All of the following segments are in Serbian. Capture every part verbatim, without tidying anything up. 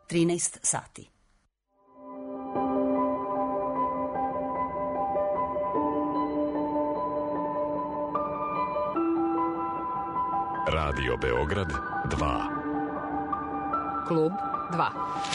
trinaest sati. Radio Beograd dva. Klub dva.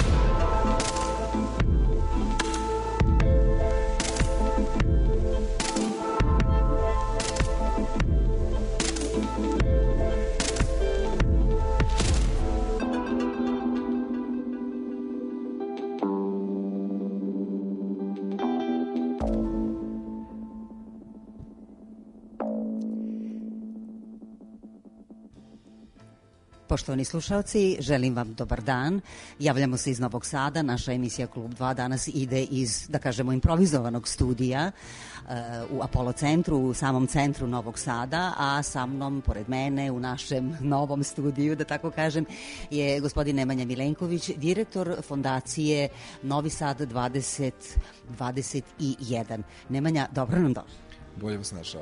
Poštovani slušalci, želim vam dobar dan. Javljamo se iz Novog Sada. Naša emisija Klub dva danas ide iz, da kažemo, improvizovanog studija uh, u Apollo centru, u samom centru Novog Sada, a sa mnom, pored mene, u našem novom studiju, da tako kažem, je gospodin Nemanja Milenković, direktor fondacije Novi Sad dvadeset dvadeset jedan. Nemanja, dobro nam došli. Bolje vas našao.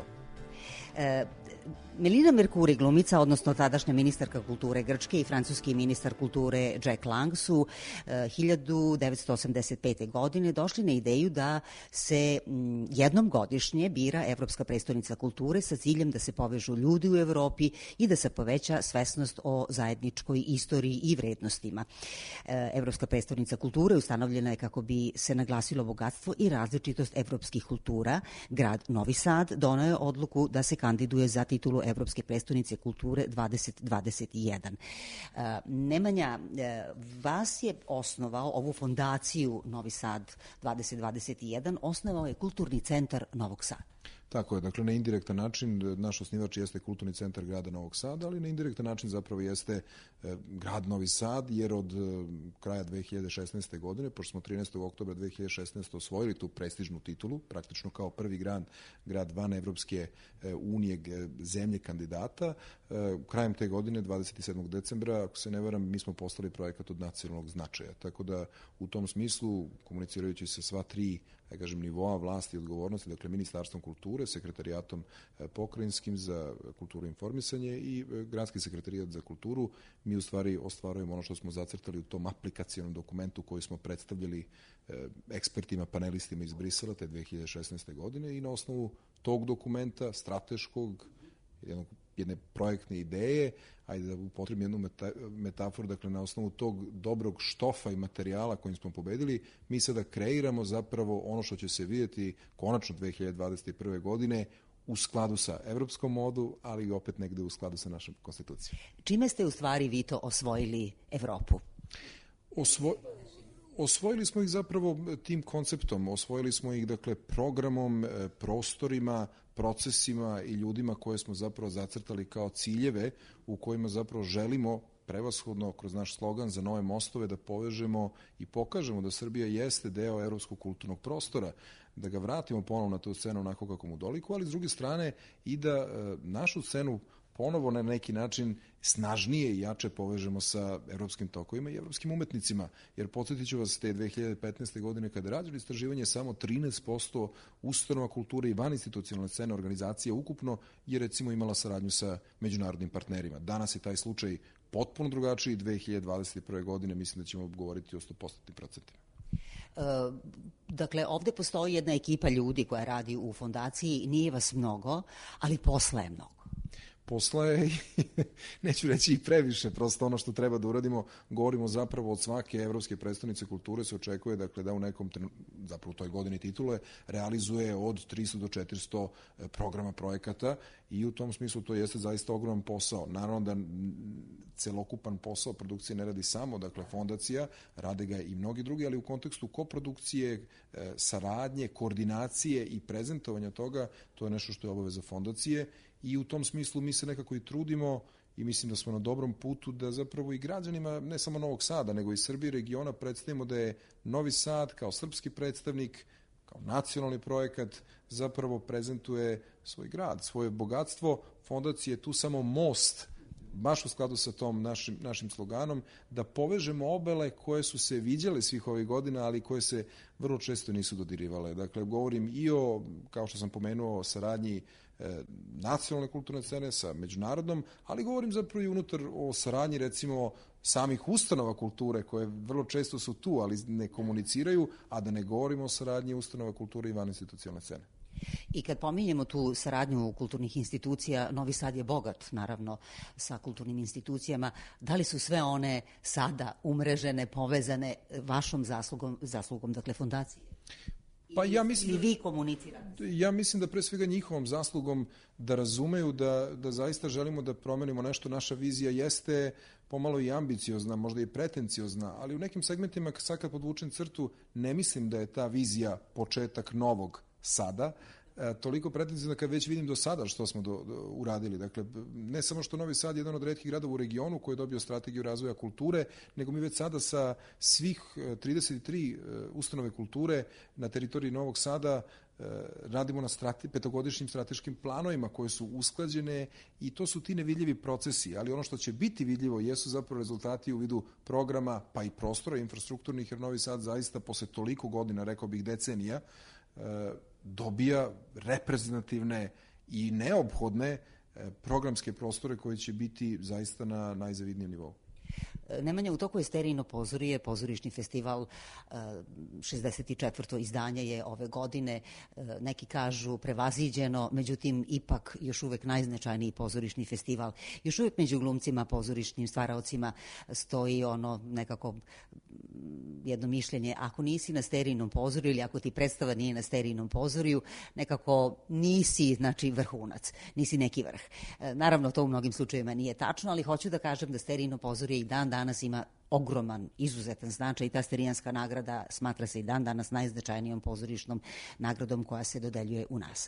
Uh, Melina Mercuri, glumica, odnosno tadašnja ministarka kulture Grčke, i francuski ministar kulture Jack Lang su e, hiljadu devetsto osamdeset pete. godine došli na ideju da se m, jednom godišnje bira Evropska prestonica kulture sa ciljem da se povežu ljudi u Evropi i da se poveća svesnost o zajedničkoj istoriji i vrednostima. E, Evropska prestonica kulture ustanovljena je kako bi se naglasilo bogatstvo i različitost evropskih kultura. Grad Novi Sad doneo je odluku da se kandiduje za titulu Evropske prestonice kulture dvadeset dvadeset jedan. Uh, Nemanja, uh, vas je osnovao ovu fondaciju Novi Sad dvadeset dvadeset jedan, osnovao je Kulturni centar Novog Sada. Tako je, dakle na indirektan način naš osnivač jeste Kulturni centar grada Novog Sada, ali na indirektan način zapravo jeste e, grad Novi Sad, jer od e, kraja dve hiljade šesnaeste. godine, pošto smo trinaestog oktobra dve hiljade šesnaeste. osvojili tu prestižnu titulu, praktično kao prvi grad, grad van Evropske e, unije e, zemlje kandidata, e, krajem te godine, dvadeset sedmog decembra, ako se ne varam, mi smo postali projekat od nacionalnog značaja. Tako da u tom smislu, komunicirajući sa sva tri, ja kažem, nivoa vlasti i odgovornosti, dakle Ministarstvom kulture, sekretarijatom pokrajinskim za kulturu i informisanje i gradski sekretarijat za kulturu, mi u stvari ostvarujemo ono što smo zacrtali u tom aplikacionom dokumentu koji smo predstavljali ekspertima, panelistima iz Brisela te dve hiljade šesnaeste. godine i na osnovu tog dokumenta, strateškog, jednog jedne projektne ideje, ajde da upotrebim jednu meta, metaforu, dakle na osnovu tog dobrog štofa i materijala kojim smo pobedili, mi sada kreiramo zapravo ono što će se vidjeti konačno dve hiljade dvadeset prve. godine u skladu sa evropskom modu, ali i opet negde u skladu sa našom konstitucijom. Čime ste u stvari vi to osvojili Evropu? Osvo... Osvojili smo ih zapravo tim konceptom, osvojili smo ih dakle programom, prostorima, procesima i ljudima koje smo zapravo zacrtali kao ciljeve u kojima zapravo želimo prevashodno kroz naš slogan za nove mostove da povežemo i pokažemo da Srbija jeste deo evropskog kulturnog prostora, da ga vratimo ponovno na tu scenu onako kako mu doliku, ali s druge strane i da e, našu scenu ponovo na neki način snažnije i jače povežemo sa evropskim tokovima i evropskim umetnicima. Jer podsjetit ću vas te dve hiljade petnaeste. godine kada je rađeno istraživanje, samo trinaest posto ustanova kulture i vaninstitucionalne scene organizacije ukupno je recimo imala saradnju sa međunarodnim partnerima. Danas je taj slučaj potpuno drugačiji. dve hiljade dvadeset prve. godine mislim da ćemo govoriti o sto posto procentima. Uh, dakle, ovde postoji jedna ekipa ljudi koja radi u fondaciji, nije vas mnogo, ali posla je mnogo. Posla je, neću reći i previše, prosto ono što treba da uradimo, govorimo zapravo od svake evropske prestonice kulture se očekuje dakle, da u nekom, zapravo u toj godini titule, realizuje od tristo do četiristo programa, projekata i u tom smislu to jeste zaista ogroman posao. Naravno da celokupan posao produkcije ne radi samo, dakle, fondacija, rade ga i mnogi drugi, ali u kontekstu koprodukcije, saradnje, koordinacije i prezentovanja toga, to je nešto što je obaveza fondacije. I u tom smislu mi se nekako i trudimo i mislim da smo na dobrom putu da zapravo i građanima, ne samo Novog Sada, nego i Srbije i regiona predstavimo da je Novi Sad kao srpski predstavnik, kao nacionalni projekat, zapravo prezentuje svoj grad, svoje bogatstvo. Fondacija je tu samo most, baš u skladu sa tom našim, našim sloganom, da povežemo obele koje su se viđale svih ovih godina, ali koje se vrlo često nisu dodirivale. Dakle, govorim i o, kao što sam pomenuo, o saradnji e, nacionalne kulturne scene sa međunarodnom, ali govorim zapravo i unutar o saradnji, recimo, samih ustanova kulture koje vrlo često su tu, ali ne komuniciraju, a da ne govorimo o saradnji ustanova kulture i vaninstitucionalne scene. I kad pominjemo tu saradnju kulturnih institucija, Novi Sad je bogat, naravno, sa kulturnim institucijama. Da li su sve one sada umrežene, povezane vašom zaslugom, zaslugom dakle, fondacije? Pa ja mislim, I vi komunicirate? Ja mislim da pre svega njihovom zaslugom da razumeju da, da zaista želimo da promenimo nešto. Naša vizija jeste pomalo i ambiciozna, možda i pretenciozna, ali u nekim segmentima, sad kad podvučem crtu, ne mislim da je ta vizija početak novog sada, e, toliko pretencijno kad već vidim do sada što smo do, do, uradili. Dakle, ne samo što Novi Sad je jedan od retkih gradova u regionu koji je dobio strategiju razvoja kulture, nego mi već sada sa svih trideset tri ustanove kulture na teritoriji Novog Sada e, radimo na strate, petogodišnjim strateškim planovima koje su usklađene i to su ti nevidljivi procesi, ali ono što će biti vidljivo jesu zapravo rezultati u vidu programa, pa i prostora infrastrukturnih, jer Novi Sad zaista posle toliko godina, rekao bih decenija, e, dobija reprezentativne i neophodne programske prostore koje će biti zaista na najzavidnijem nivou. Nemanja, u toku je Sterijino pozorije, pozorišni festival, šezdeset četvrto izdanje je ove godine, neki kažu prevaziđeno, međutim ipak još uvek najznačajniji pozorišni festival. Još uvek među glumcima, pozorišnim stvaraocima stoji ono nekako jedno mišljenje, ako nisi na Sterijinom pozoriju ili ako ti predstava nije na Sterijinom pozoriju, nekako nisi, znači, vrhunac, nisi neki vrh. Naravno, to u mnogim slučajevima nije tačno, ali hoću da kažem da Sterijino pozorije i dan danas ima ogroman, izuzetan značaj i ta Sterijanska nagrada smatra se i dan danas najznačajnijom pozorišnom nagradom koja se dodeljuje u nas.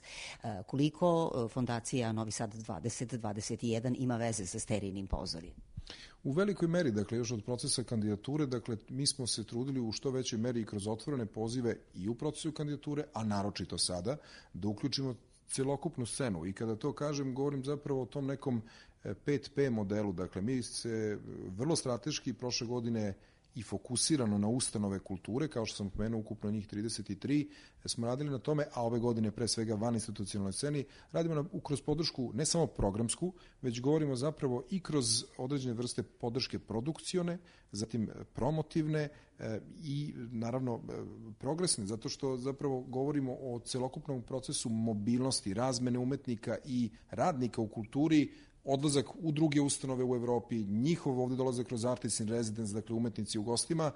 Koliko fondacija Novi Sad dvadeset dvadeset jedan ima veze sa Sterijinim pozorijem? U velikoj meri, dakle, još od procesa kandidature, dakle, mi smo se trudili u što većoj meri i kroz otvorene pozive i u procesu kandidature, a naročito sada, da uključimo celokupnu scenu. I kada to kažem, govorim zapravo o tom nekom pet P modelu. Dakle, mi se vrlo strateški prošle godine i fokusirano na ustanove kulture, kao što sam pomenuo, ukupno njih trideset tri, smo radili na tome, a ove godine pre svega van institucionalnoj sceni, radimo na, kroz podršku ne samo programsku, već govorimo zapravo i kroz određene vrste podrške produkcione, zatim promotivne e, i naravno progresne, zato što zapravo govorimo o celokupnom procesu mobilnosti, razmene umetnika i radnika u kulturi, odlazak u druge ustanove u Evropi, njihov ovde dolazak kroz Artists in Residence, dakle umetnici u gostima,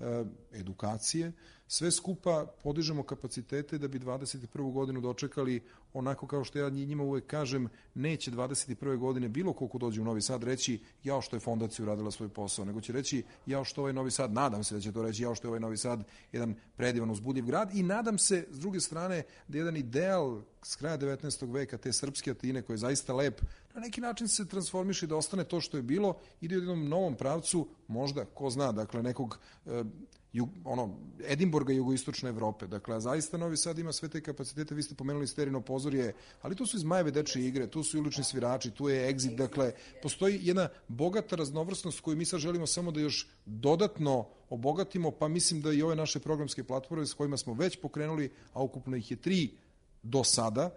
edukacije, sve skupa podižemo kapacitete da bi dvadeset prvu godinu dočekali onako kao što ja njima uvek kažem, neće dvadeset prve godine bilo koliko dođe u Novi Sad reći jao što je fondacija uradila svoj posao, nego će reći jao što ovaj Novi Sad, nadam se da će to reći jao što je ovaj Novi Sad jedan predivan uzbudljiv grad i nadam se s druge strane da jedan ideal s kraja devetnaestog veka, te srpske Atine koji je zaista lep, na neki način se transformiše da ostane to što je bilo, ide u jednom novom pravcu, možda, ko zna, dakle nekog e, jug, ono, Edinburga i jugoistočne Evrope. Dakle, a zaista Novi Sad ima sve te kapacitete, vi ste pomenuli Sterijino pozorje, ali tu su iz Zmajeve dečije igre, tu su i ulični svirači, tu je Exit, dakle, postoji jedna bogata raznovrsnost koju mi sad želimo samo da još dodatno obogatimo, pa mislim da i ove naše programske platforme s kojima smo već pokrenuli, a ukupno ih je tri do sada,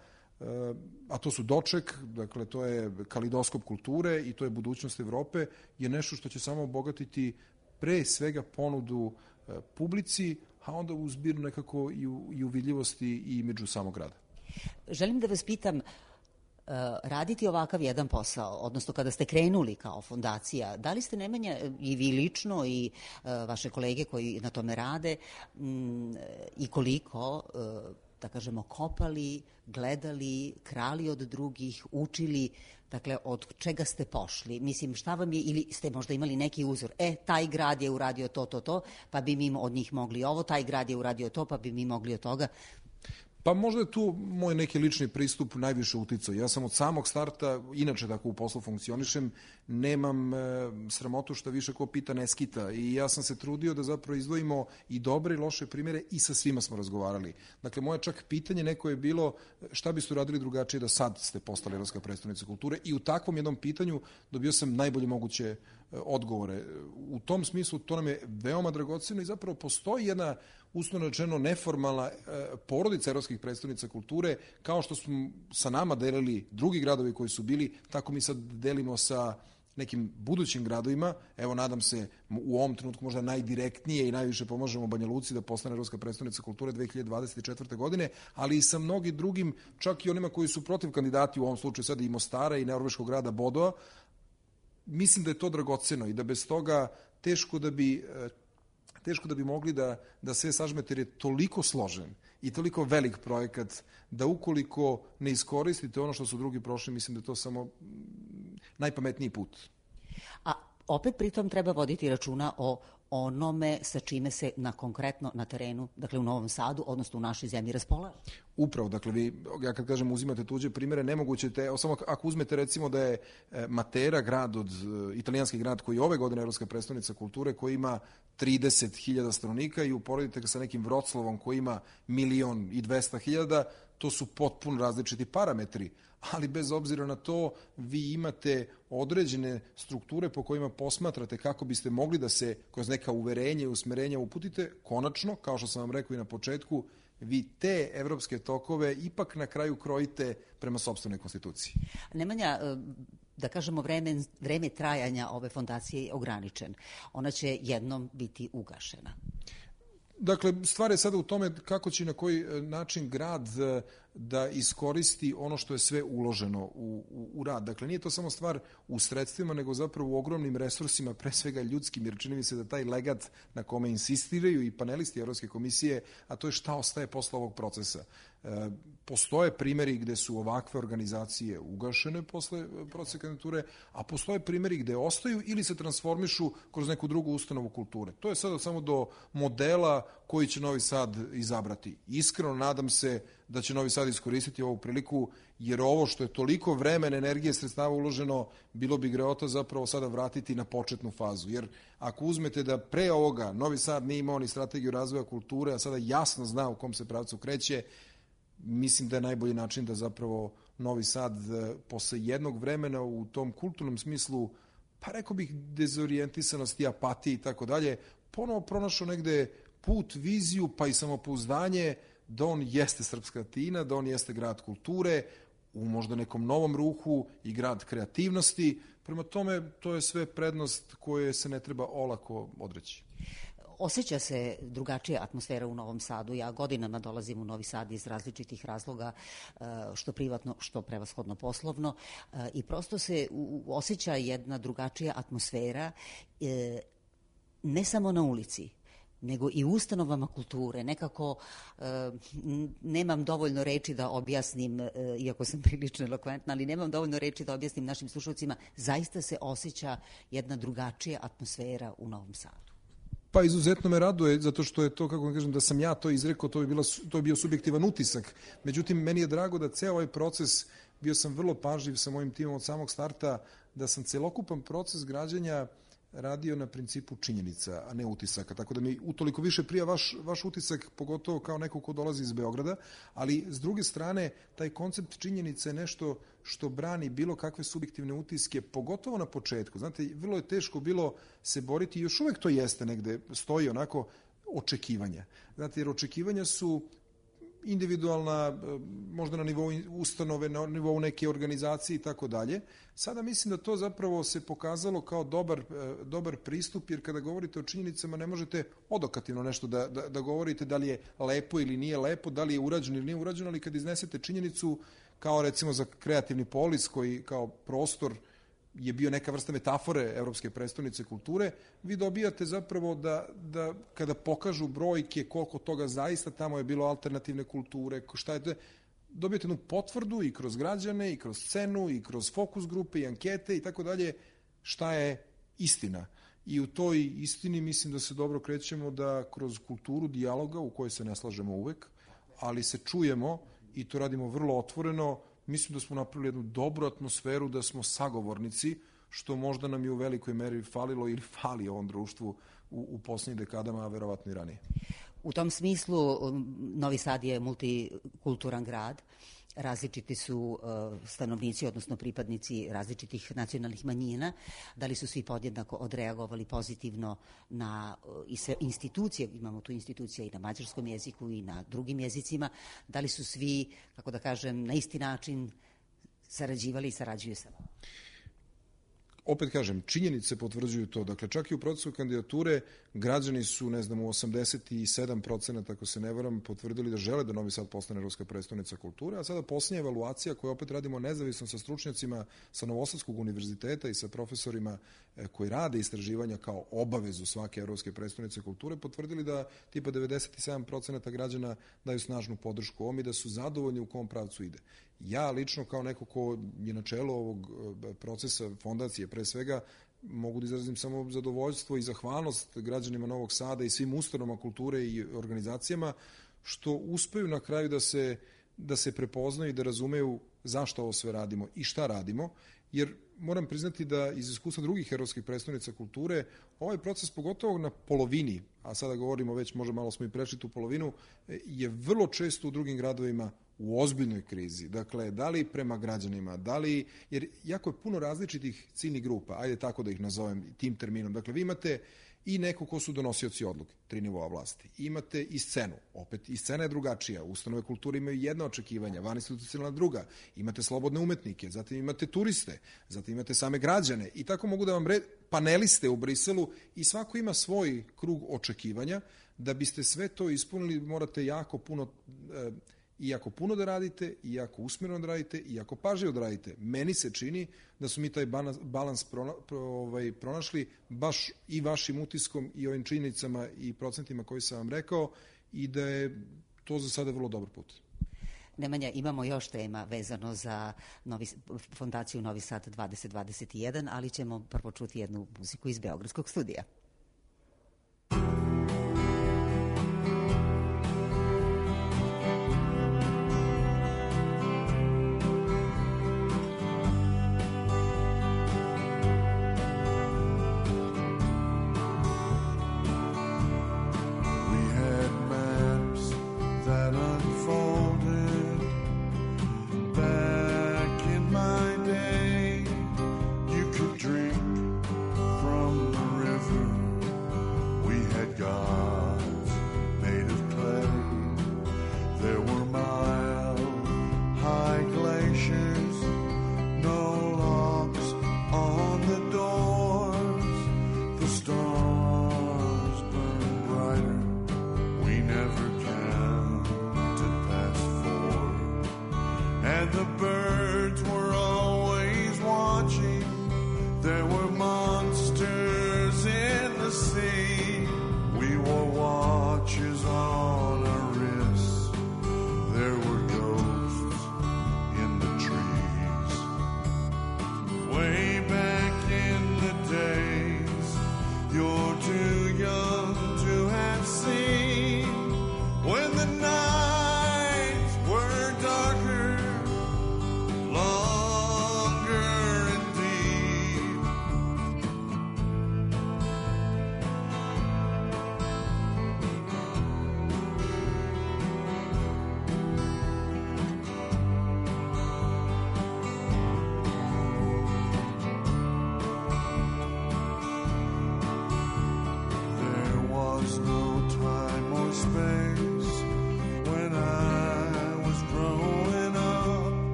a to su Doček, dakle to je kalidoskop kulture i to je budućnost Evrope, je nešto što će samo obogatiti pre svega ponudu publici, a onda u zbirnu nekako i u, i u vidljivosti i među samog grada. Želim da vas pitam, raditi ovakav jedan posao, odnosno kada ste krenuli kao fondacija, da li ste, Nemanja, i vi lično i vaše kolege koji na tome rade i koliko, da kažemo, kopali, gledali, krali od drugih, učili, dakle, od čega ste pošli? Mislim, šta vam je, ili ste možda imali neki uzor? E, taj grad je uradio to, to, to, pa bi mi od njih mogli ovo, taj grad je uradio to, pa bi mi mogli od toga. Pa možda je tu moj neki lični pristup najviše uticao. Ja sam od samog starta, inače tako u poslu funkcionišem, nemam e, sramotu što više ko pita ne skita i ja sam se trudio da zapravo izdvojimo i dobre i loše primjere i sa svima smo razgovarali. Dakle, moje čak pitanje neko je bilo šta biste uradili drugačije da sad ste postali Evropska predstavnica kulture i u takvom jednom pitanju dobio sam najbolje moguće odgovore. U tom smislu to nam je veoma dragoceno i zapravo postoji jedna uslovno rečeno neformalna e, porodica evropskih predstavnica kulture, kao što smo sa nama delili drugi gradovi koji su bili, tako mi sad delimo sa nekim budućim gradovima. Evo, nadam se, u ovom trenutku možda najdirektnije i najviše pomažemo Banja Luci da postane Evropska prestonica kulture dve hiljade dvadeset četvrte. godine, ali i sa mnogi drugim, čak i onima koji su protiv kandidati, u ovom slučaju sada i Mostara i norveškog grada Bodova. Mislim da je to dragoceno i da bez toga teško da bi, teško da bi mogli da, da sve sažmete, jer je toliko složen i toliko velik projekat da ukoliko ne iskoristite ono što su drugi prošli, mislim da je to samo najpametniji put. A opet pritom treba voditi računa o onome sa čime se na konkretno na terenu, dakle u Novom Sadu, odnosno u našoj zemlji raspolaže. Upravo, dakle vi, ja kad kažem uzimate tuđe primere, nemoguće te, samo ako uzmete recimo da je Matera grad, od italijanski grad koji je ove godine Evropska prestonica kulture, koji ima trideset hiljada stanovnika i uporedite ga sa nekim Vroclavom koji ima milion i dvesta hiljada, to su potpuno različiti parametri, ali bez obzira na to vi imate određene strukture po kojima posmatrate kako biste mogli da se kroz neka uverenja i usmerenja uputite. Konačno, kao što sam vam rekao i na početku, vi te evropske tokove ipak na kraju krojite prema sopstvenoj konstituciji. Nemanja, da kažemo, vreme, vreme trajanja ove fondacije je ograničen. Ona će jednom biti ugašena. Dakle, stvar je sada u tome kako će i na koji način grad da iskoristi ono što je sve uloženo u, u, u rad. Dakle, nije to samo stvar u sredstvima, nego zapravo u ogromnim resursima, pre svega ljudskim, jer čini mi se da taj legat na kome insistiraju i panelisti Evropske komisije, a to je šta ostaje posle ovog procesa. E, postoje primjeri gde su ovakve organizacije ugašene posle procesa kandidature, a postoje primjeri gde ostaju ili se transformišu kroz neku drugu ustanovu kulture. To je sada samo do modela koji će Novi Sad izabrati. Iskreno nadam se da će Novi Sad iskoristiti ovu priliku, jer ovo što je toliko vremena, energije, sredstava uloženo, bilo bi greota zapravo sada vratiti na početnu fazu. Jer ako uzmete da pre ovoga Novi Sad nije imao ni strategiju razvoja kulture, a sada jasno zna u kom se pravcu kreće, mislim da je najbolji način da zapravo Novi Sad posle jednog vremena u tom kulturnom smislu, pa rekao bih dezorijentisanosti, apatije i tako dalje, ponovo pronašao negde put, viziju, pa i samopouzdanje da on jeste srpska Atina, da on jeste grad kulture, u možda nekom novom ruhu i grad kreativnosti. Prema tome, to je sve prednost koje se ne treba olako odreći. Osjeća se drugačija atmosfera u Novom Sadu. Ja godinama dolazim u Novi Sad iz različitih razloga, što privatno, što prevashodno poslovno, i prosto se osjeća jedna drugačija atmosfera, ne samo na ulici, nego i u ustanovama kulture. Nekako e, nemam dovoljno reči da objasnim, e, iako sam prilično elokventna, ali nemam dovoljno reči da objasnim našim slušalcima, zaista se osjeća jedna drugačija atmosfera u Novom Sadu. Pa izuzetno me raduje, zato što je to, kako vam kažem, da sam ja to izrekao, to je, bila, to je bio subjektivan utisak. Međutim, meni je drago da ceo ovaj proces, bio sam vrlo pažljiv sa mojim timom od samog starta, da sam celokupan proces građenja radio na principu činjenica, a ne utisaka. Tako da mi utoliko više prija vaš, vaš utisak, pogotovo kao neko ko dolazi iz Beograda, ali s druge strane, taj koncept činjenica je nešto što brani bilo kakve subjektivne utiske, pogotovo na početku. Znate, vrlo je teško bilo se boriti, još uvek to jeste negde, stoji onako očekivanja. Znate, jer očekivanja su individualna, možda na nivou ustanove, na nivou neke organizacije i tako dalje. Sada mislim da to zapravo se pokazalo kao dobar, dobar pristup, jer kada govorite o činjenicama ne možete odokativno nešto da, da, da govorite da li je lepo ili nije lepo, da li je urađeno ili nije urađeno, ali kad iznesete činjenicu kao recimo za kreativni polis koji kao prostor je bio neka vrsta metafore Evropske prestonice kulture, vi dobijate zapravo da, da kada pokažu brojke koliko toga zaista tamo je bilo alternativne kulture, šta je to, dobijate jednu potvrdu i kroz građane, i kroz scenu, i kroz fokus grupe, i ankete i tako dalje, šta je istina. I u toj istini mislim da se dobro krećemo da kroz kulturu dijaloga, u kojoj se ne slažemo uvek, ali se čujemo i to radimo vrlo otvoreno. Mislim da smo napravili jednu dobru atmosferu, da smo sagovornici, što možda nam je u velikoj meri falilo ili fali ovom društvu u, u posljednjih dekadama, a verovatno i ranije. U tom smislu Novi Sad je multikulturan grad. Različiti su uh, stanovnici, odnosno pripadnici različitih nacionalnih manjina. Da li su svi podjednako odreagovali pozitivno na uh, i sve institucije, imamo tu institucije i na mađarskom jeziku i na drugim jezicima, da li su svi, kako da kažem, na isti način sarađivali i sarađuju sa vama? opet kažem, činjenice potvrđuju to. Dakle, čak i u procesu kandidature građani su, ne znam, u osamdeset sedam procenata, ako se ne varam, potvrdili da žele da Novi Sad postane evropska prestonica kulture, a sada posljednja evaluacija koju opet radimo nezavisno sa stručnjacima sa Novosadskog univerziteta i sa profesorima koji rade istraživanja kao obavezu svake evropske prestonice kulture, potvrdili da tipa devedeset sedam procenata građana daju snažnu podršku ovom i da su zadovoljni u kom pravcu ide. Ja lično kao neko ko je na čelu ovog procesa fondacije, pre svega, mogu da izrazim samo zadovoljstvo i zahvalnost građanima Novog Sada i svim ustanovama kulture i organizacijama što uspeju na kraju da se, da se prepoznaju i da razumeju zašto ovo sve radimo i šta radimo, jer moram priznati da iz iskustva drugih evropskih predstavnica kulture ovaj proces, pogotovo na polovini, a sada govorimo već, možda malo smo i prešli tu polovinu, je vrlo često u drugim gradovima u ozbiljnoj krizi. Dakle, da li prema građanima, da li, jer jako je puno različitih ciljnih grupa, ajde tako da ih nazovem tim terminom. Dakle, vi imate i neko ko su donosioci odluke, tri nivoa vlasti. Imate i scenu, opet i scena je drugačija, ustanove kulture imaju jedna očekivanja, vaninstitucionalna druga, imate slobodne umetnike, zatim imate turiste, zatim imate same građane i tako mogu da vam red, paneliste u Briselu i svako ima svoj krug očekivanja. Da biste sve to ispunili morate jako puno, e, i jako puno da radite, i jako usmjereno da radite, i jako pažljivo da radite. Meni se čini da su mi taj balans, balans prona, pro, ovaj, pronašli baš i vašim utiskom i ovim činjenicama i procentima koji sam vam rekao i da je to za sada vrlo dobar put. Nemanja, imamo još tema vezano za novi, fondaciju Novi Sad dvadeset dvadeset jedan, ali ćemo prvo čuti jednu muziku iz Beogradskog studija.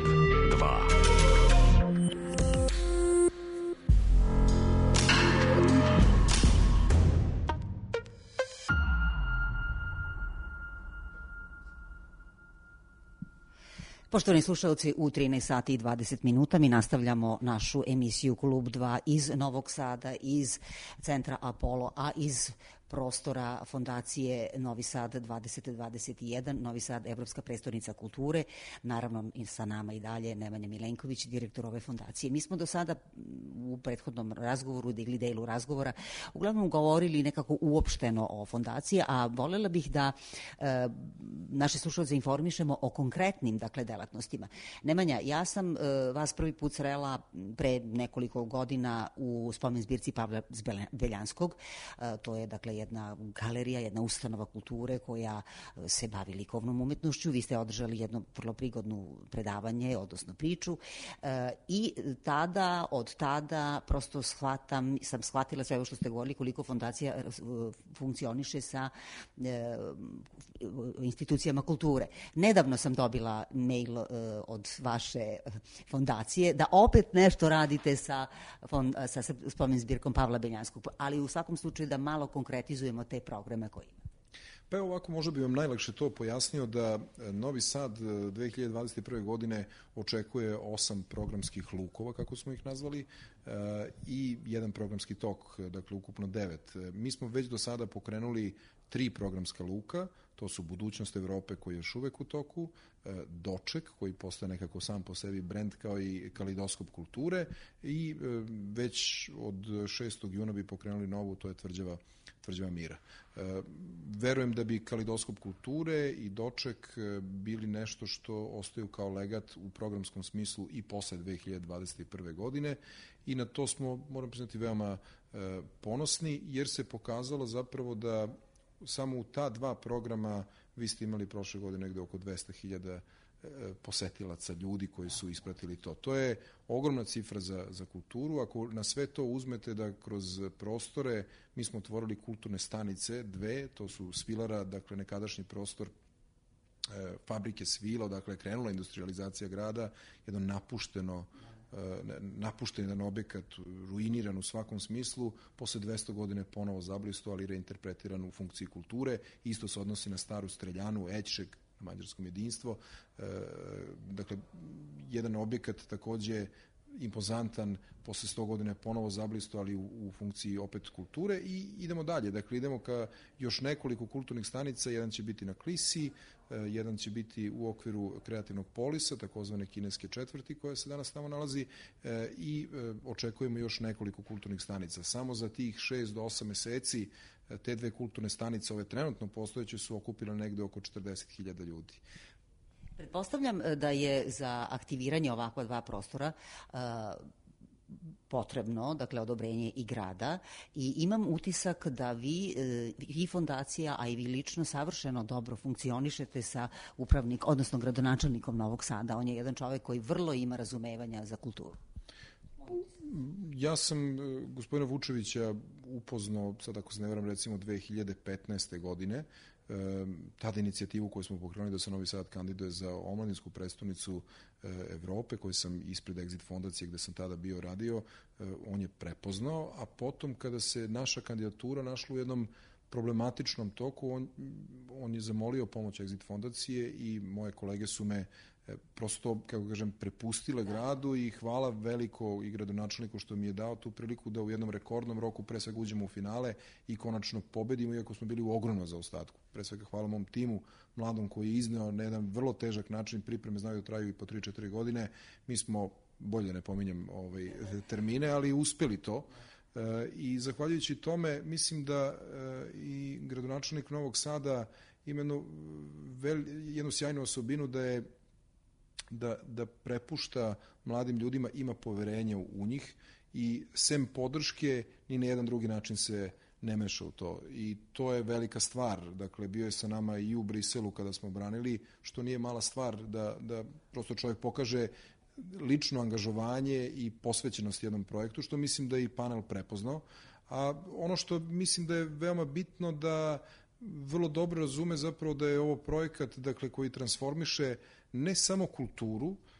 dva. Poštovani slušalci, u trinaest sati i dvadeset minuta mi nastavljamo našu emisiju Klub dva iz Novog Sada, iz centra Apollo, a iz prostora Fondacije Novi Sad dvadeset dvadeset jedan, Novi Sad, Evropska prestonica kulture. Naravno, i sa nama i dalje Nemanja Milenković, direktor ove fondacije. Mi smo do sada u prethodnom razgovoru, digli delu razgovora, uglavnom govorili nekako uopšteno o fondaciji, a volela bih da e, naše slušalce informišemo o konkretnim, dakle, delatnostima. Nemanja, ja sam e, vas prvi put srela pre nekoliko godina u spomen zbirci Pavla Zbeljanskog. E, to je, dakle, jedna galerija, jedna ustanova kulture koja se bavi likovnom umetnošću. Vi ste održali jedno vrlo prigodno predavanje, odnosno priču, e, i tada, od tada prosto shvatam, sam shvatila sve ovo što ste govorili, koliko fondacija e, funkcioniše sa e, institucijama kulture. Nedavno sam dobila mail e, od vaše fondacije da opet nešto radite sa, fond, sa spomen zbirkom Pavla Beljanskog, ali u svakom slučaju da malo konkretizujemo te programe koje imamo. Pa evo ovako, možda bi vam najlakše to pojasnio da Novi Sad dve hiljade dvadeset prve. godine očekuje osam programskih lukova, kako smo ih nazvali, i jedan programski tok, dakle ukupno devet. Mi smo već do sada pokrenuli tri programska luka, to su Budućnost Evrope koji je još uvek u toku, Doček koji postaje nekako sam po sebi brend, kao i Kalidoskop kulture, i već od šestog juna bi pokrenuli novu, to je Tvrđava, Tvrđava mira. Verujem da bi Kalidoskop kulture i Doček bili nešto što ostaju kao legat u programskom smislu i posle dve hiljade dvadeset prve. godine, i na to smo, moram priznati, veoma ponosni, jer se pokazalo zapravo da samo u ta dva programa vi ste imali prošle godine negde oko dvesta hiljada posetilaca, ljudi koji su ispratili to. To je ogromna cifra za, za kulturu. Ako na sve to uzmete da kroz prostore, mi smo otvorili kulturne stanice, dve, to su Svilara, dakle nekadašnji prostor e, fabrike svila, dakle krenula industrializacija grada, jedno napušteno napušten jedan objekat, ruiniran u svakom smislu, posle dvesta godine ponovo zablisto, ali reinterpretiran u funkciji kulture. Isto se odnosi na staru streljanu, Ećšeg, na mađarskom jedinstvo. Dakle, jedan objekat takođe impozantan, posle sto godina ponovo zablisto, ali u, u funkciji opet kulture, i idemo dalje. Dakle, idemo ka još nekoliko kulturnih stanica, jedan će biti na Klisi, jedan će biti u okviru kreativnog polisa, takozvane kineske četvrti koja se danas tamo nalazi, i očekujemo još nekoliko kulturnih stanica. Samo za tih šest do osam meseci te dve kulturne stanice, ove trenutno postojeće, su okupile negde oko četrdeset hiljada ljudi. Pretpostavljam da je za aktiviranje ovakva dva prostora uh, potrebno, dakle, odobrenje i grada, i imam utisak da vi i fondacija, a i vi lično savršeno dobro funkcionišete sa upravnik, odnosno gradonačelnikom Novog Sada. On je jedan čovek koji vrlo ima razumevanja za kulturu. Ja sam gospodina Vučevića upoznao, sad ako se ne varam, recimo dve hiljade petnaeste. godine, tada inicijativu koju smo pokrenuli da se Novi Sad kandiduje za omladinsku prestonicu Evrope, koju sam ispred Exit fondacije gde sam tada bio radio, on je prepoznao, a potom kada se naša kandidatura našla u jednom problematičnom toku, on, on je zamolio pomoć Exit fondacije i moje kolege su me prosto, kako kažem, prepustile gradu, i hvala veliko i gradonačelniku što mi je dao tu priliku da u jednom rekordnom roku pre svega uđemo u finale i konačno pobedimo, iako smo bili u ogromnom zaostatku. Pre svega hvala mom timu, mladom, koji je izneo na jedan vrlo težak način, pripreme znaju da traju i po tri četiri godine. Mi smo, bolje ne pominjem ovaj, termine, ali uspeli to. E, I zahvaljujući tome, mislim da e, i gradonačelnik Novog Sada ima jednu, vel, jednu sjajnu osobinu, da je Da, da prepušta mladim ljudima, ima poverenja u njih, i sem podrške ni na jedan drugi način se ne meša u to. I to je velika stvar. Dakle, bio je sa nama i u Briselu kada smo branili, što nije mala stvar, da, da prosto čovjek pokaže lično angažovanje i posvećenost jednom projektu, što mislim da je i panel prepoznao. A ono što mislim da je veoma bitno, da vrlo dobro razume zapravo da je ovo projekat, dakle, koji transformiše ne samo kulturu,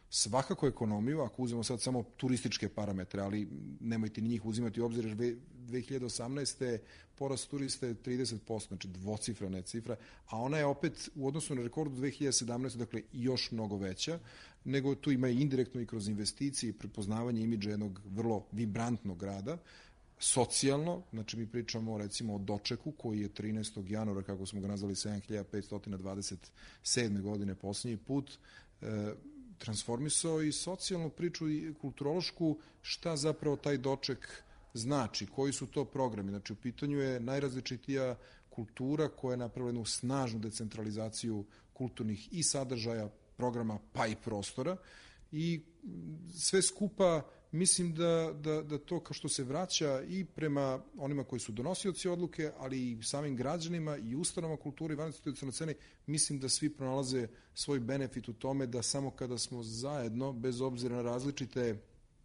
svakako ekonomiju, ako uzmemo sad samo turističke parametre, ali nemojte ni njih uzimati u obzir, jer dve hiljade osamnaeste. porast turista je trideset posto, znači dvocifra, ne cifra, a ona je opet u odnosu na rekordu dve hiljade sedamnaeste. dakle još mnogo veća, nego tu ima i indirektno i kroz investicije i prepoznavanje imidža jednog vrlo vibrantnog grada. Socijalno, znači mi pričamo recimo o dočeku koji je trinaestog januara, kako smo ga nazvali, sedam hiljada petsto dvadeset sedme. godine posljednji put, e, transformisao i socijalnu priču i kulturološku, šta zapravo taj doček znači, koji su to programi. Znači u pitanju je najrazličitija kultura koja je napravila jednu snažnu decentralizaciju kulturnih i sadržaja, programa pa i prostora i sve skupa mislim da, da, da to kao što se vraća i prema onima koji su donosioci odluke, ali i samim građanima i ustanovama kulture i vaninstitucionalne scene, mislim da svi pronalaze svoj benefit u tome da samo kada smo zajedno, bez obzira na različite,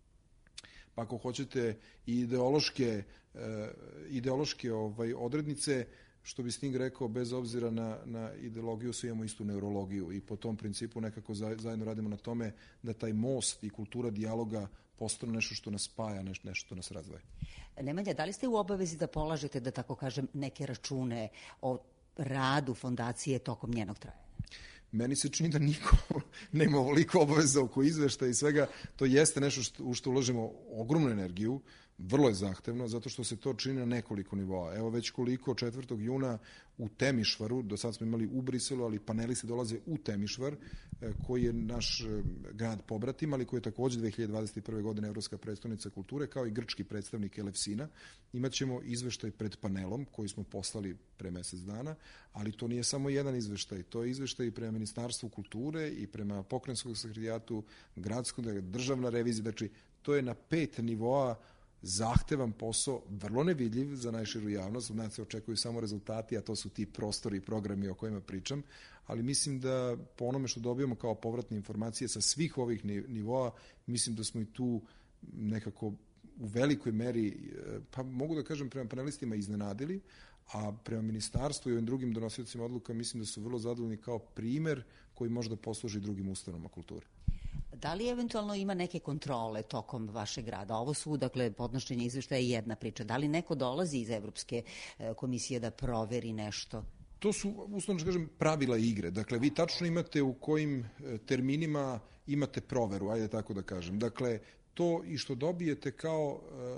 pa ako hoćete i ideološke, e, ideološke ovaj, odrednice, što bi Sting rekao, bez obzira na, na ideologiju, svi imamo istu neurologiju i po tom principu nekako zajedno radimo na tome da taj most i kultura dijaloga postane nešto što nas spaja, nešto, nešto što nas razdvaja. Nemanja, da li ste u obavezi da polažete, da tako kažem, neke račune o radu fondacije tokom njenog trajanja? Meni se čini da niko nema ovoliko obaveza oko izveštaja i svega. To jeste nešto što, u što ulažemo ogromnu energiju, vrlo je zahtevno, zato što se to čini na nekoliko nivoa. Evo već koliko četvrtog juna u Temišvaru, do sad smo imali u Briselu, ali panelisti dolaze u Temišvar, koji je naš grad pobratim, ali koji je takođe dve hiljade dvadeset prve. godine Evropska predstavnica kulture, kao i grčki predstavnik Elefsina. Imaćemo izveštaj pred panelom, koji smo poslali pre mesec dana, ali to nije samo jedan izveštaj, to je izveštaj prema Ministarstvu kulture i prema Pokrajinskom sekretarijatu, gradskog, državna revizija, znači to je na pet nivoa zahtevan posao, vrlo nevidljiv za najširu javnost, od nas se očekuju samo rezultati, a to su ti prostori i programi o kojima pričam, ali mislim da po onome što dobijamo kao povratne informacije sa svih ovih nivoa, mislim da smo i tu nekako u velikoj meri, pa mogu da kažem prema panelistima iznenadili, a prema ministarstvu i ovim drugim donosiocima odluka mislim da su vrlo zadovoljni kao primer koji može da posluži drugim ustanovama kulture. Da li eventualno ima neke kontrole tokom vašeg rada? Ovo su, dakle, podnošenje izveštaja je jedna priča. Da li neko dolazi iz Evropske komisije da proveri nešto? To su, uslovno što kažem, pravila igre. Dakle, vi tačno imate u kojim terminima imate proveru, ajde tako da kažem. Dakle, to i što dobijete kao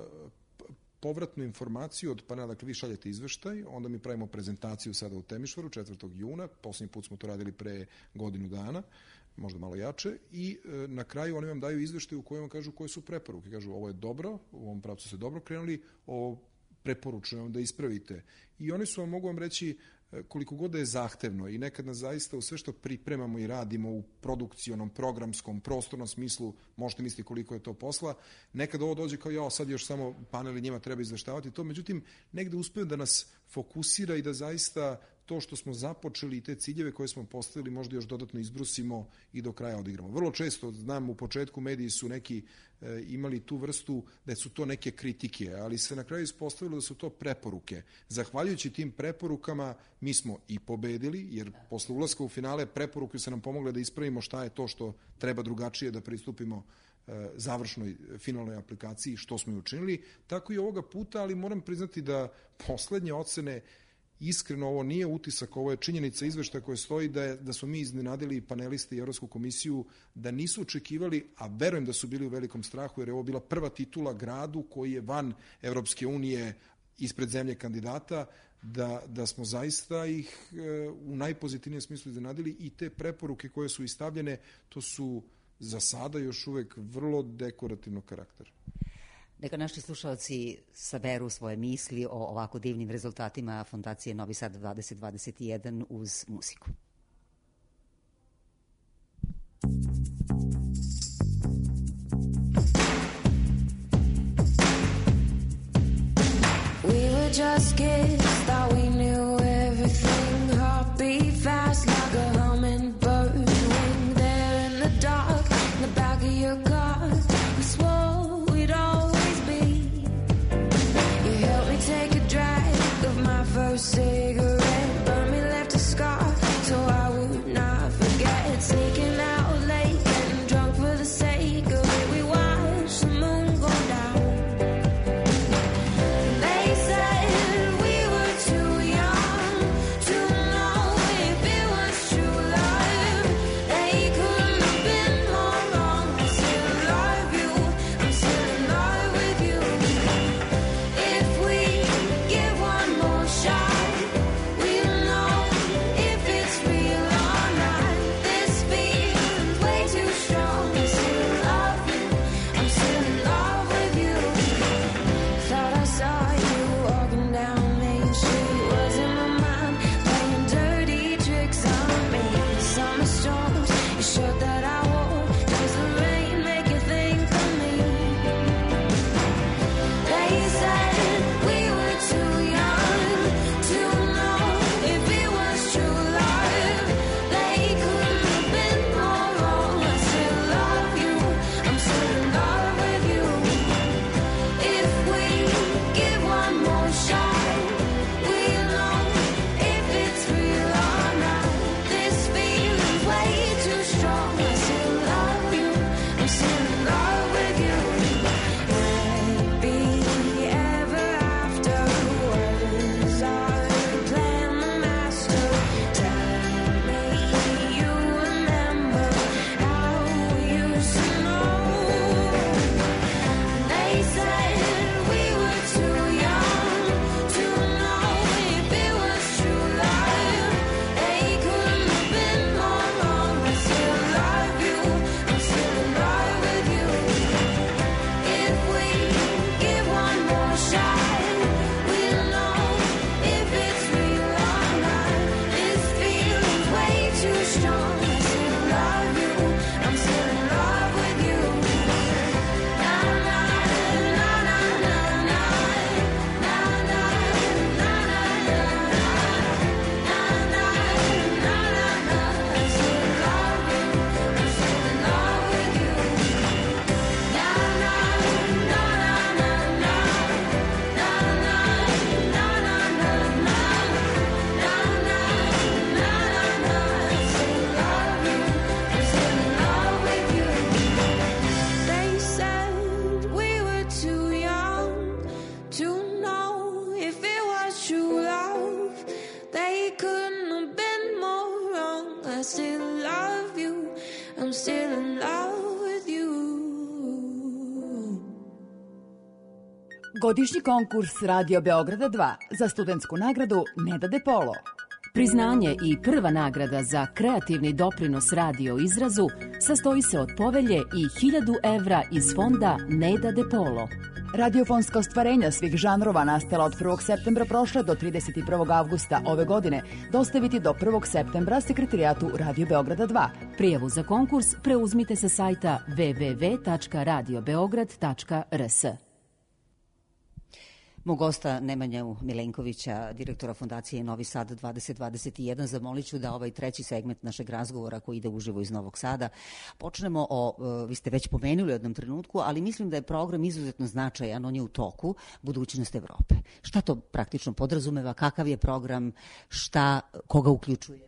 povratnu informaciju od panela, dakle vi šaljete izveštaj, onda mi pravimo prezentaciju sada u Temišvaru četvrtog juna, poslednji put smo to radili pre godinu dana, možda malo jače, i e, na kraju oni vam daju izveštaj u kojem vam kažu koje su preporuke. Kažu ovo je dobro, u ovom pravcu se dobro krenuli, ovo preporučujem da ispravite. I oni su vam, mogu vam reći, koliko god da je zahtevno i nekad nas zaista u sve što pripremamo i radimo u produkcionom, programskom, prostornom smislu, možete misliti koliko je to posla, nekad ovo dođe kao ja, sad još samo paneli njima treba izveštavati to, međutim, negde uspeju da nas fokusira i da zaista to što smo započeli i te ciljeve koje smo postavili možda još dodatno izbrusimo i do kraja odigramo. Vrlo često, znam, u početku mediji su neki e, imali tu vrstu da su to neke kritike, ali se na kraju ispostavilo da su to preporuke. Zahvaljujući tim preporukama mi smo i pobedili, jer posle ulaska u finale preporuke su nam pomogle da ispravimo šta je to što treba drugačije da pristupimo e, završnoj finalnoj aplikaciji, što smo i učinili. Tako i ovoga puta, ali moram priznati da poslednje ocene, iskreno, ovo nije utisak, ovo je činjenica izveštaja koja stoji da, je, da smo mi iznenadili paneliste i Evropsku komisiju, da nisu očekivali, a verujem da su bili u velikom strahu, jer je ovo bila prva titula gradu koji je van Evropske unije ispred zemlje kandidata, da, da smo zaista ih e, u najpozitivnijem smislu iznenadili i te preporuke koje su istavljene, to su za sada još uvek vrlo dekorativnog karaktera. Neka naši slušalci saberu svoje misli o ovako divnim rezultatima Fondacije Novi Sad dvadeset dvadeset jedan uz muziku. We were just kids, thought we knew everything. Heartbeat fast like a hummingbird wing. There in the dark, in the back of your car, we swore we'd always be. You helped me take a drag of my first cigarette, burned me, left a scar, so I would not forget. Sneaking out late, getting drunk for the Godišnji konkurs Radio Beograda dva za studentsku nagradu Neda De Polo. Priznanje i prva nagrada za kreativni doprinos radio izrazu sastoji se od povelje i hiljadu evra iz fonda Neda De Polo. Radiofonska ostvarenja svih žanrova nastala od prvog septembra prošle do trideset prvog avgusta ove godine dostaviti do prvog septembra sekretarijatu Radio Beograda dva. Prijavu za konkurs preuzmite sa sajta w w w tačka radio beograd tačka r s. Mog gosta Nemanju Milenkovića, direktora Fondacije Novi Sad dvadeset dvadeset jedan, zamolit ću da ovaj treći segment našeg razgovora koji ide uživo iz Novog Sada počnemo o, vi ste već pomenuli u jednom trenutku, ali mislim da je program izuzetno značajan, on je u toku, budućnost Evrope. Šta to praktično podrazumeva, kakav je program, šta, koga uključuje?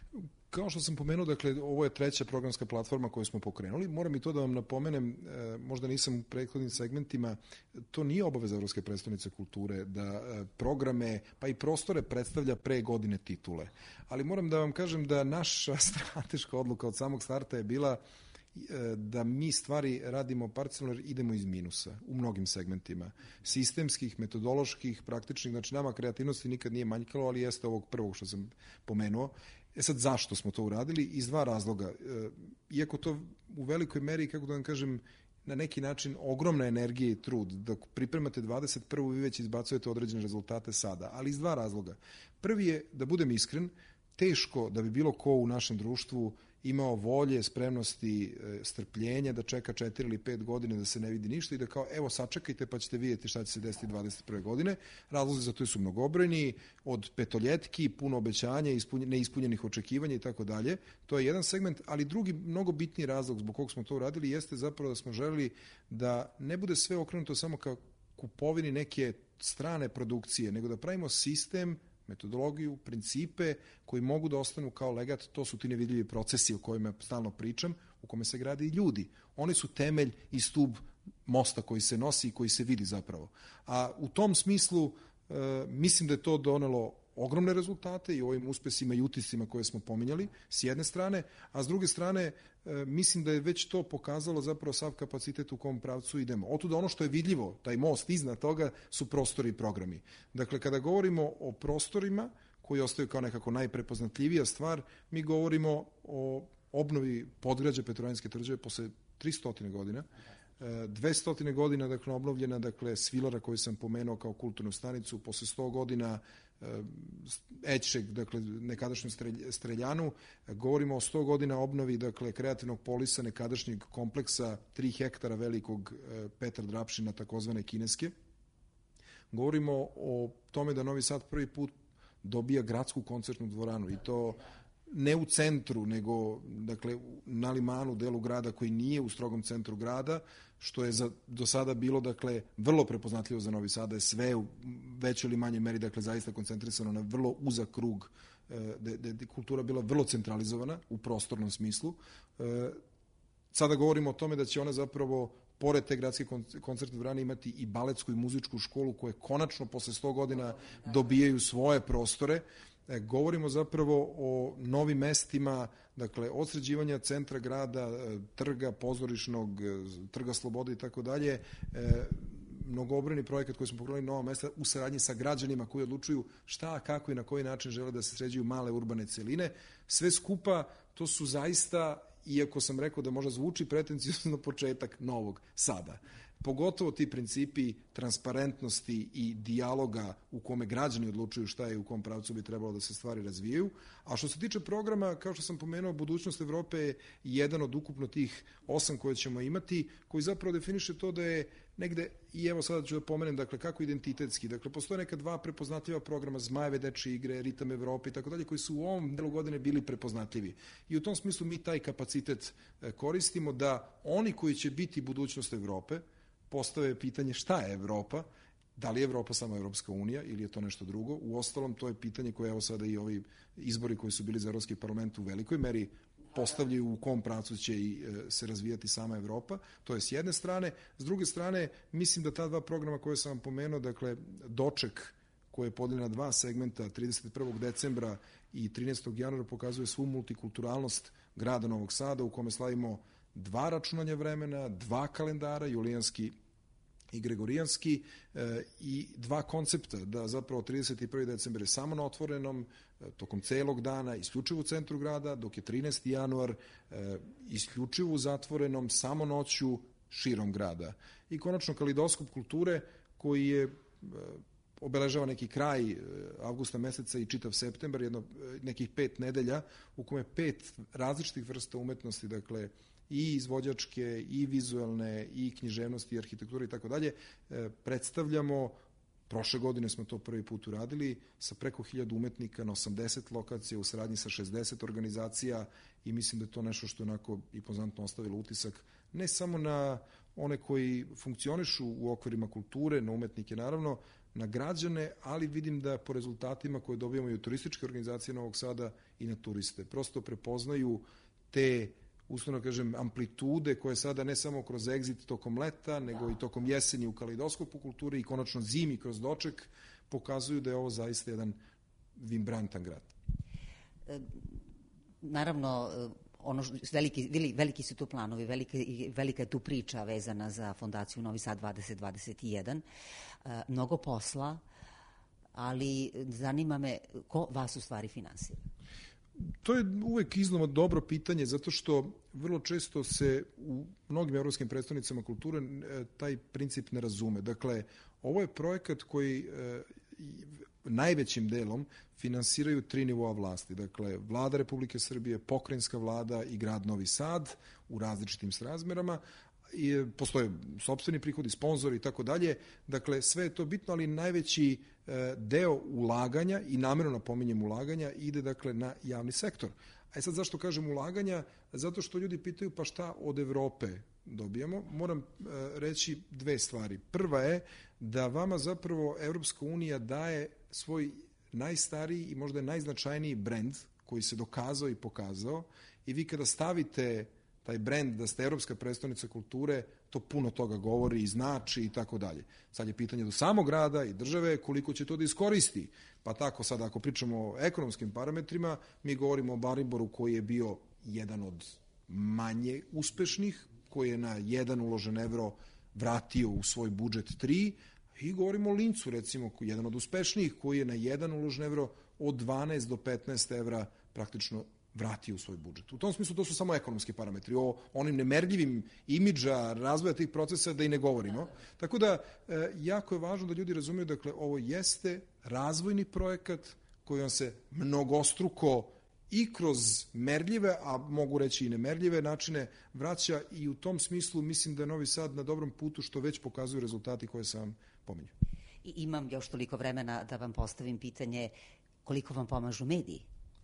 Kao što sam pomenuo, dakle, ovo je treća programska platforma koju smo pokrenuli. Moram i to da vam napomenem, e, možda nisam u prethodnim segmentima, to nije obaveza Evropske predstavnice kulture da e, programe, pa i prostore predstavlja pre godine titule. Ali moram da vam kažem da naša strateška odluka od samog starta je bila e, da mi stvari radimo parcijalno, idemo iz minusa u mnogim segmentima. Sistemskih, metodoloških, praktičnih, znači nama kreativnosti nikad nije manjkalo, ali jeste ovog prvog što sam pomenuo. E sad, zašto smo to uradili? Iz dva razloga. E, iako to u velikoj meri, kako da vam kažem, na neki način ogromna energija i trud. Dok pripremate dvadeset prvu vi već izbacujete određene rezultate sada. Ali iz dva razloga. Prvi je, da budem iskren, teško da bi bilo ko u našem društvu imao volje, spremnosti, strpljenja da čeka četiri ili pet godine da se ne vidi ništa i da kao evo sačekajte pa ćete vidjeti šta će se desiti dvadeset prve godine. Razlozi za to su mnogobrojni, od petoljetki, puno obećanja, neispunjenih očekivanja i tako dalje. To je jedan segment, ali drugi mnogo bitniji razlog zbog kog smo to uradili jeste zapravo da smo želeli da ne bude sve okrenuto samo kao kupovini neke strane produkcije, nego da pravimo sistem, metodologiju, principe koji mogu da ostanu kao legat, to su ti nevidljivi procesi o kojima stalno pričam, u kome se grade i ljudi. Oni su temelj i stub mosta koji se nosi i koji se vidi zapravo. A u tom smislu e, mislim da je to donelo ogromne rezultate i ovim uspesima i utiscima koje smo pominjali s jedne strane, a s druge strane e, mislim da je već to pokazalo zapravo sav kapacitet u kom pravcu idemo. Otuda ono što je vidljivo, taj most iznad toga su prostori i programi. Dakle, kada govorimo o prostorima koji ostaju kao nekako najprepoznatljivija stvar, mi govorimo o obnovi podgrađa Petrovaradinske tvrđave posle tristo godina, dvesta godina dakle, obnovljena dakle, Svilara koju sam pomenuo kao kulturnu stanicu, posle sto godina Ećeg, dakle nekadašnju Streljanu, govorimo o sto godina obnovi dakle kreativnog polisa, nekadašnjeg kompleksa tri hektara velikog Petar Drapšina, takozvane kineske. Govorimo o tome da Novi Sad prvi put dobija gradsku koncertnu dvoranu i to ne u centru, nego dakle, na limanu, delu grada koji nije u strogom centru grada, što je za, do sada bilo dakle, vrlo prepoznatljivo za Novi Sad, je sve u većoj ili manje meri dakle, zaista koncentrisano na vrlo uzak krug, gde je kultura bila vrlo centralizovana u prostornom smislu. Sada govorimo o tome da će ona zapravo pored te gradske koncertne dvorane imati i baletsku i muzičku školu koje konačno posle sto godina dobijaju svoje prostore. E, govorimo zapravo o novim mestima, dakle, od sređivanja centra grada, trga pozorišnog, trga slobode i tako dalje, mnogobrojni projekat koji smo pokrenuli nova mesta u saradnji sa građanima koji odlučuju šta, kako i na koji način žele da se sređuju male urbane celine. Sve skupa, to su zaista, iako sam rekao da možda zvuči pretencijozno, početak Novog Sada. Pogotovo ti principi transparentnosti i dijaloga u kome građani odlučuju šta je u kom pravcu bi trebalo da se stvari razvijaju. A što se tiče programa, kao što sam pomenuo, budućnost Evrope je jedan od ukupno tih osam koje ćemo imati, koji zapravo definiše to da je negde, i evo sada ću da pomenem, dakle, kako identitetski. Dakle, postoje neka dva prepoznatljiva programa, Zmajeve dečije igre, Ritam Evrope i tako dalje, koji su u ovom delu godine bili prepoznatljivi. I u tom smislu mi taj kapacitet koristimo da oni koji će biti budućnost Evrope postave pitanje šta je Evropa, da li je Evropa samo Evropska unija ili je to nešto drugo. U ostalom, to je pitanje koje evo sada i ovi izbori koji su bili za Evropski parlament u velikoj meri postavljaju u kom pravcu će i se razvijati sama Evropa. To je s jedne strane. S druge strane, mislim da ta dva programa koje sam vam pomenuo, dakle, Doček, koji je podeljen na dva segmenta, trideset prvog decembra i trinaestog januara, pokazuje svu multikulturalnost grada Novog Sada, u kome slavimo dva računanja vremena, dva kalendara, julijanski i gregorijanski e, i dva koncepta, da zapravo trideset prvi decembar je samo na otvorenom, e, tokom celog dana, isključivo u centru grada, dok je trinaesti januar e, isključivo u zatvorenom, samo noću, širom grada. I konačno Kaleidoskop kulture koji je e, obeležava neki kraj avgusta meseca i čitav septembar, jedno, nekih pet nedelja, u kome pet različitih vrsta umetnosti, dakle, i izvođačke, i vizualne, i književnosti, i arhitekture i tako dalje, predstavljamo. Prošle godine smo to prvi put uradili sa preko hiljadu umetnika na osamdeset lokacija u saradnji sa šezdeset organizacija i mislim da je to nešto što je onako i poznatno ostavilo utisak ne samo na one koji funkcionišu u okvirima kulture, na umetnike naravno, na građane, ali vidim da po rezultatima koje dobijamo i u turističke organizacije Novog Sada i na turiste. Prosto prepoznaju te, uslovno kažem, amplitude koje sada ne samo kroz egzit tokom leta, nego i tokom jeseni u Kaleidoskopu kulture i konačno zimi kroz doček pokazuju da je ovo zaista jedan vibrantan grad. E, naravno, ono što, veliki, veliki su tu planovi, velika, velika je tu priča vezana za fondaciju Novi Sad dvadeset dvadeset jedan. E, mnogo posla, ali zanima me ko vas u stvari finansira? To je uvek iznova dobro pitanje, zato što vrlo često se u mnogim evropskim predstavnicama kulture taj princip ne razume. Dakle, ovo je projekat koji e, najvećim delom finansiraju tri nivoa vlasti. Dakle, vlada Republike Srbije, pokrajinska vlada i grad Novi Sad u različitim srazmerama. I postoje sopstveni prihodi, sponzori i tako dalje. Dakle, sve je to bitno, ali najveći e, deo ulaganja, i namjerno napominjem ulaganja, ide dakle na javni sektor. A sad zašto kažem ulaganja? Zato što ljudi pitaju pa šta od Evrope dobijamo. Moram e, reći dve stvari. Prva je da vama zapravo Evropska unija daje svoj najstariji i možda najznačajniji brend koji se dokazao i pokazao i vi kada stavite taj brend da ste evropska predstavnica kulture, to puno toga govori i znači i tako dalje. Sad je pitanje do samog grada i države koliko će to da iskoristi. Pa tako sad ako pričamo o ekonomskim parametrima, mi govorimo o Bariboru koji je bio jedan od manje uspešnih, koji je na jedan uložen evro vratio u svoj budžet tri, i govorimo o Lincu, recimo, jedan od uspešnijih, koji je na jedan uložen evro od dvanaest do petnaest evra praktično vratio u svoj budžet. U tom smislu to su samo ekonomski parametri. O onim nemerljivim imidža, razvoja tih procesa da i ne govorimo. Tako da, e, jako je važno da ljudi razumeju, dakle, ovo jeste razvojni projekat koji vam se mnogostruko i kroz merljive, a mogu reći i nemerljive načine vraća i u tom smislu mislim da je Novi Sad na dobrom putu što već pokazuju rezultati koje sam vam pominjao. I imam još toliko vremena da vam postavim pitanje koliko vam pomažu mediji?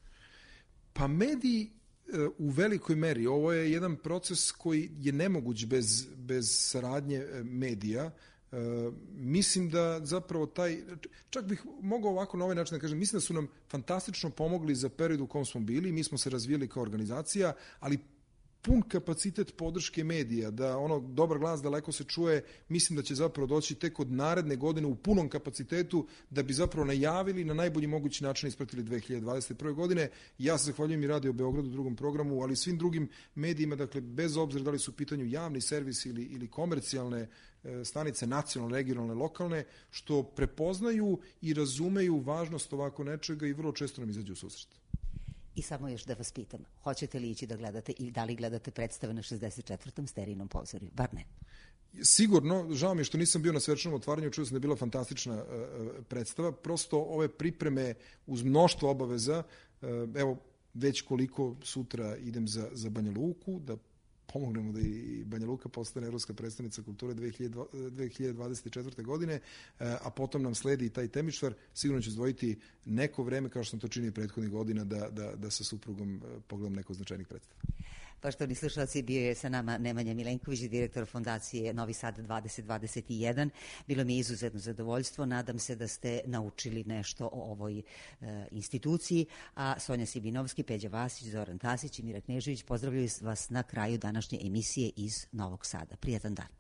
Pa mediji u velikoj meri, ovo je jedan proces koji je nemoguć bez, bez saradnje medija. E, mislim da zapravo taj, čak bih mogao ovako na ovaj način da kažem, mislim da su nam fantastično pomogli za period u kom smo bili, mi smo se razvijeli kao organizacija, ali pun kapacitet podrške medija, da ono dobar glas daleko se čuje, mislim da će zapravo doći tek od naredne godine u punom kapacitetu da bi zapravo najavili na najbolji mogući način ispratili dve hiljade dvadeset prve. godine. Ja se zahvaljujem i Radio Beogradu u drugom programu, ali svim drugim medijima, dakle bez obzira da li su u pitanju javni servis ili, ili komercijalne e, stanice, nacionalne, regionalne, lokalne, što prepoznaju i razumeju važnost ovako nečega i vrlo često nam izađu u susret. I samo još da vas pitam, hoćete li ići da gledate ili da li gledate predstave na šezdeset četvrtom Sterijnom pozorju? Bar ne. Sigurno, žao mi je što nisam bio na svečanom otvaranju, čuo sam da je bila fantastična uh, predstava, prosto ove pripreme uz mnoštvo obaveza, uh, evo već koliko sutra idem za, za Banja Luku, da pomognemo da i Banja Luka postane evropska predstavnica kulture dve hiljade dvadeset četvrte. godine, a potom nam sledi i taj Temišvar. Sigurno ću izdvojiti neko vreme, kao što sam to činio prethodnih godina, da, da, da sa suprugom pogledam neko značajnih predstava. Poštovani slušalci, bio je sa nama Nemanja Milenković, direktor fondacije Novi Sad dvadeset dvadeset jedan. Bilo mi je izuzetno zadovoljstvo. Nadam se da ste naučili nešto o ovoj e, instituciji. A Sonja Sibinovski, Peđa Vasić, Zoran Tasić i Mira Knežević pozdravljaju vas na kraju današnje emisije iz Novog Sada. Prijatan dan.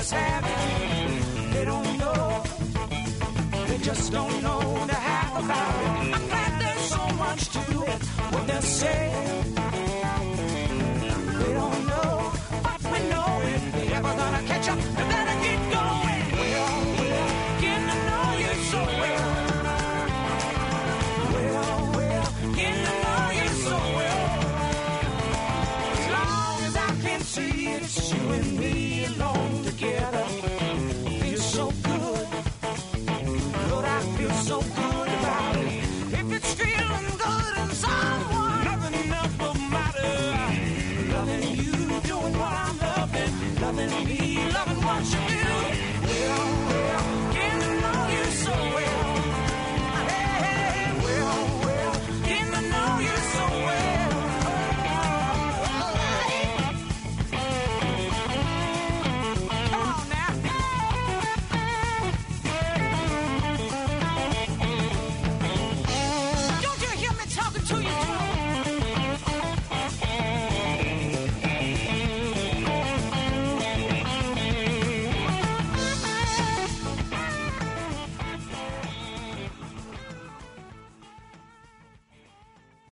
just have it. They don't know. They just don't know the half about it. I'm glad there's so much to it. What they're saying. They don't know, but we know if they ever gonna catch up, they better get going. Well, well, getting to know you so well. Well, well, getting to know you so well. As long as I can see it's you and me alone together. Feels so good. Lord, I feel so good about it. If it's feeling good in someone, nothing else will matter. Loving you, doing what I'm loving, loving me, loving what you do.